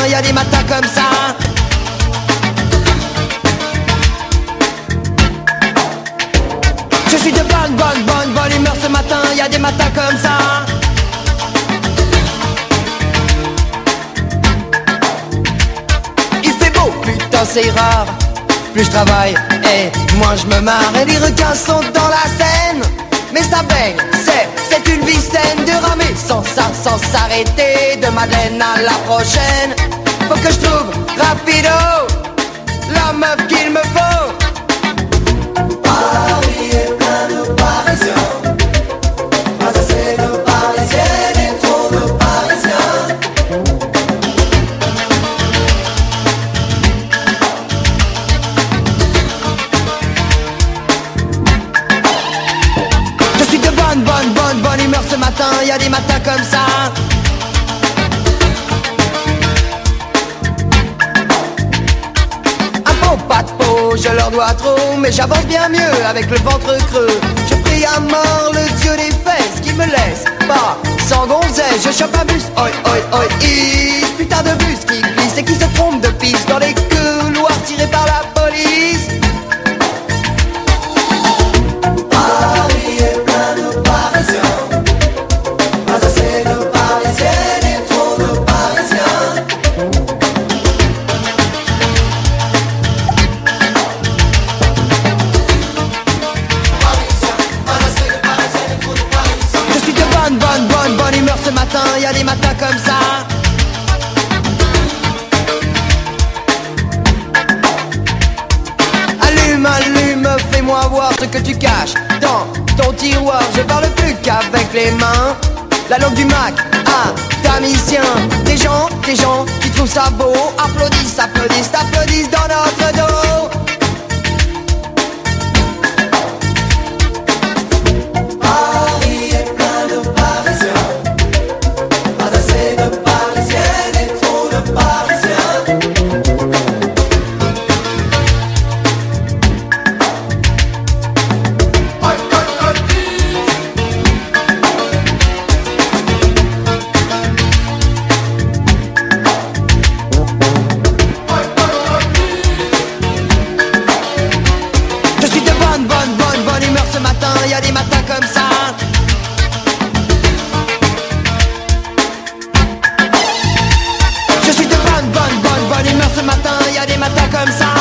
y a des matins comme ça. Je suis de bonne humeur ce matin, y a des matins comme ça. Il fait beau, putain c'est rare. Plus je travaille et moins je me marre. Et les requins sont dans la Seine. Mais ça baigne, c'est une vie saine de ramer sans s'arrêter. De Madeleine à la prochaine. Faut que je trouve rapido la meuf qu'il me faut. Paris est plein de Parisiens. Pas assez de Parisiennes et trop de Parisiens. Je suis de bonne humeur ce matin, y a des matins comme ça. Pas de peau, je leur dois trop, mais j'avance bien mieux avec le ventre creux. Je prie à mort le dieu des fesses qui me laisse pas sans gonzesse. Je chope un bus, oi oi oi, putain de bus qui glisse et qui se trompe de piste dans les couloirs tirés par la police. Paris est plein de Parisiens. Pas assez de Parisiennes et trop de Parisiens. Bonne humeur ce matin, y a des matins comme ça. Allume, fais-moi voir ce que tu caches dans ton tiroir. Je parle plus qu'avec les mains. La langue du Mac, académicien. Des gens qui trouvent ça beau. Applaudissent dans notre dos. Paris est plein de Parisiens. Pas assez de Parisiennes et trop de Parisiens. Je suis de bonne humeur ce matin, y a des matins comme ça. Je suis de bonne humeur ce matin, y a des matins comme ça.